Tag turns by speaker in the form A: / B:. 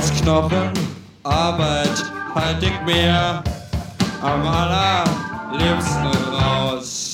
A: aus Knochenarbeit halt ich mir am allerliebsten raus.